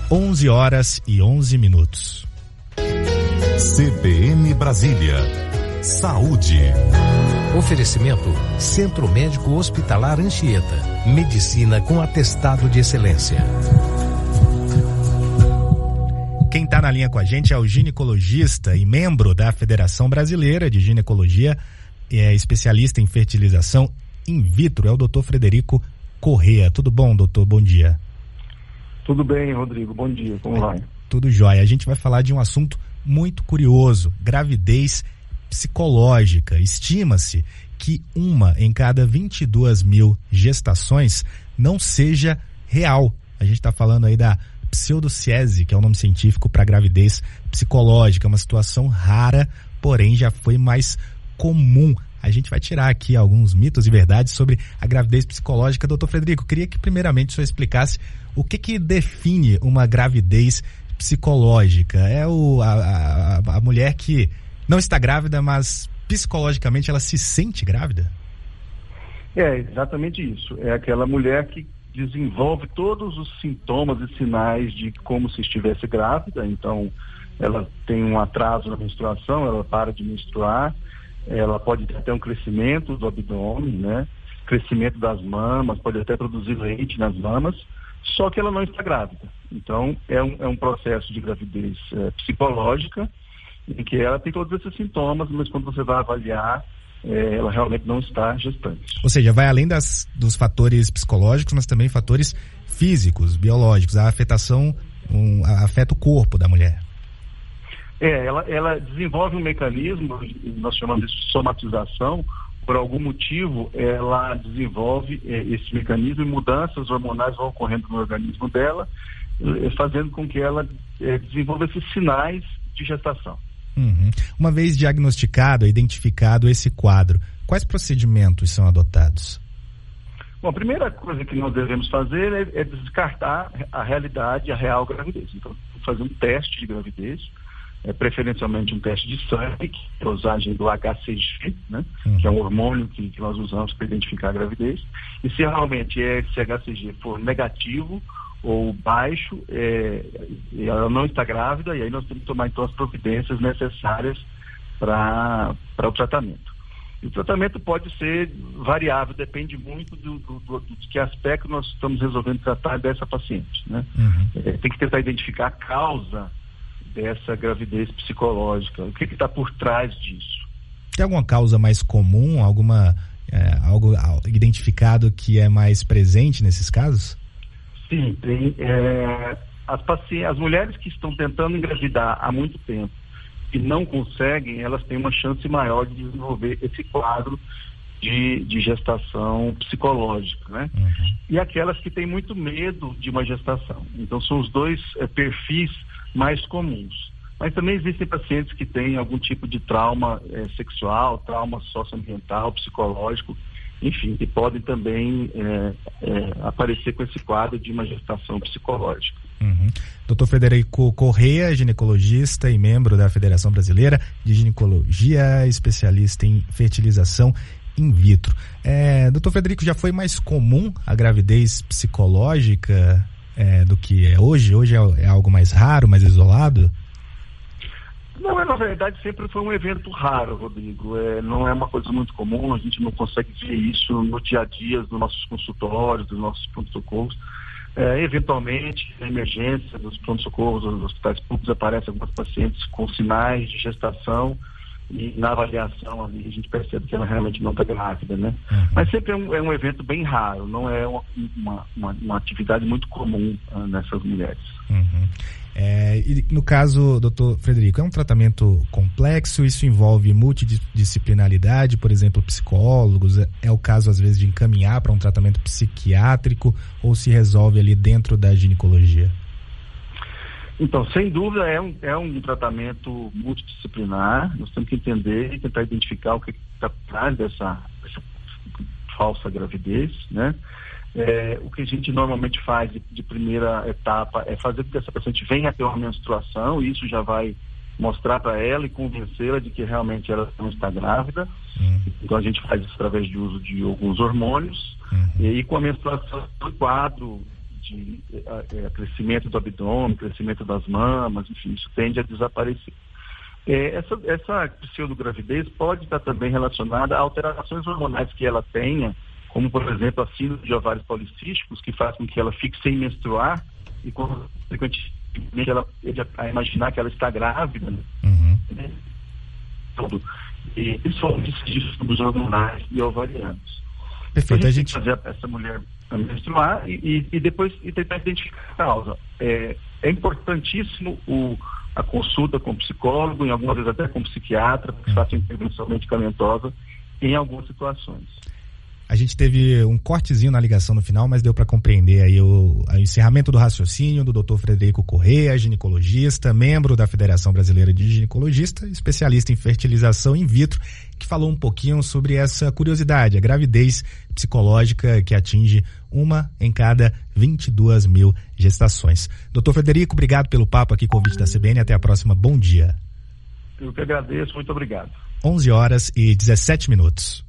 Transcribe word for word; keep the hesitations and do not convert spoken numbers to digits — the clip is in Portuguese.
onze horas e onze minutos. C B N Brasília. Saúde. Oferecimento Centro Médico Hospitalar Anchieta. Medicina com atestado de excelência. Quem está na linha com a gente é o ginecologista e membro da Federação Brasileira de Ginecologia, é especialista em fertilização in vitro, é o doutor Frederico Corrêa. Tudo bom, doutor? Bom dia. Tudo bem, Rodrigo. Bom dia. Como vai? Tudo jóia. A gente vai falar de um assunto muito curioso, gravidez psicológica. Estima-se que uma em cada vinte e duas mil gestações não seja real. A gente está falando aí da pseudociese, que é o nome científico para gravidez psicológica, uma situação rara, porém já foi mais comum. A gente vai tirar aqui alguns mitos e verdades sobre a gravidez psicológica. Doutor Frederico, queria que primeiramente o senhor explicasse o que que define uma gravidez psicológica. É o, a, a, a mulher que não está grávida, mas psicologicamente ela se sente grávida? É exatamente isso. É aquela mulher que desenvolve todos os sintomas e sinais de como se estivesse grávida. Então, ela tem um atraso na menstruação, ela para de menstruar, ela pode ter até um crescimento do abdômen, né? Crescimento das mamas, pode até produzir leite nas mamas, só que ela não está grávida. Então, é um, é um processo de gravidez é, psicológica, em que ela tem todos esses sintomas, mas quando você vai avaliar, é, ela realmente não está gestante. Ou seja, vai além das, dos fatores psicológicos, mas também fatores físicos, biológicos. A afetação um, afeta o corpo da mulher. É, ela, ela desenvolve um mecanismo, nós chamamos de somatização. Por algum motivo, ela desenvolve é, esse mecanismo e mudanças hormonais vão ocorrendo no organismo dela, é, fazendo com que ela é, desenvolva esses sinais de gestação. Uhum. Uma vez diagnosticado, identificado esse quadro, quais procedimentos são adotados? Bom, a primeira coisa que nós devemos fazer é, é descartar a realidade, a real gravidez. Então, fazer um teste de gravidez, é, preferencialmente um teste de sangue, que é a dosagem do H C G, né? Uhum. Que é um hormônio que, que nós usamos para identificar a gravidez. E se realmente esse H C G for negativo ou baixo, é, ela não está grávida, e aí nós temos que tomar então as providências necessárias para o tratamento. E o tratamento pode ser variável, depende muito do, do, do, do de que aspecto nós estamos resolvendo tratar dessa paciente, né? Uhum. É, tem que tentar identificar a causa dessa gravidez psicológica, o que está por trás disso. Tem alguma causa mais comum, alguma, é, algo identificado que é mais presente nesses casos? Sim, tem. É, as, pacientes, as mulheres que estão tentando engravidar há muito tempo e não conseguem, elas têm uma chance maior de desenvolver esse quadro de, de gestação psicológica, né? Uhum. E aquelas que têm muito medo de uma gestação. Então, são os dois é, perfis mais comuns. Mas também existem pacientes que têm algum tipo de trauma é, sexual, trauma socioambiental, psicológico, enfim, que podem também é, é, aparecer com esse quadro de uma gestação psicológica. Uhum. doutor Frederico Corrêa, ginecologista e membro da Federação Brasileira de Ginecologia, especialista em fertilização in vitro. É, doutor Frederico, já foi mais comum a gravidez psicológica é, do que é hoje? Hoje é, é algo mais raro, mais isolado? Não, na verdade sempre foi um evento raro, Rodrigo. É, não é uma coisa muito comum, a gente não consegue ver isso no dia a dia dos nossos consultórios, dos nossos pronto-socorros. É, eventualmente, na emergência dos pronto-socorros, dos hospitais públicos, aparecem algumas pacientes com sinais de gestação e na avaliação ali a gente percebe que ela realmente não está grávida, né? Uhum. Mas sempre é um, é um evento bem raro, não é uma, uma, uma, uma atividade muito comum uh, nessas mulheres. Uhum. É, e no caso, doutor Frederico, é um tratamento complexo, isso envolve multidisciplinaridade, por exemplo, psicólogos, é o caso às vezes de encaminhar para um tratamento psiquiátrico ou se resolve ali dentro da ginecologia? Então, sem dúvida é um, é um tratamento multidisciplinar, nós temos que entender e tentar identificar o que está por trás dessa, dessa falsa gravidez, né? É, o que a gente normalmente faz de, de primeira etapa é fazer com que essa paciente venha a ter uma menstruação, e isso já vai mostrar para ela e convencê-la de que realmente ela não está grávida. Uhum. Então a gente faz isso através de uso de alguns hormônios, uhum. e aí com a menstruação, o quadro de a, a crescimento do abdômen, crescimento das mamas, enfim, isso tende a desaparecer. É, essa, essa pseudogravidez pode estar também relacionada a alterações hormonais que ela tenha, como, por exemplo, a síndrome de ovários policísticos, que faz com que ela fique sem menstruar e, consequentemente, ela a imaginar que ela está grávida, né? Uhum. Né? Tudo. E principalmente esses distúrbios hormonais e ovarianos. Perfeito. A A gente, gente tem que fazer essa mulher menstruar e, e, e depois e tentar identificar a causa. É, é importantíssimo o, a consulta com o psicólogo, em algumas vezes até com o psiquiatra, que faça intervenção medicamentosa em algumas situações. A gente teve um cortezinho na ligação no final, mas deu para compreender aí o, o encerramento do raciocínio do doutor Frederico Corrêa, ginecologista, membro da Federação Brasileira de Ginecologista, especialista em fertilização in vitro, que falou um pouquinho sobre essa curiosidade, a gravidez psicológica que atinge uma em cada vinte e duas mil gestações. doutor Frederico, obrigado pelo papo aqui com o convite da C B N. Até a próxima. Bom dia. Eu que agradeço. Muito obrigado. onze horas e dezessete minutos.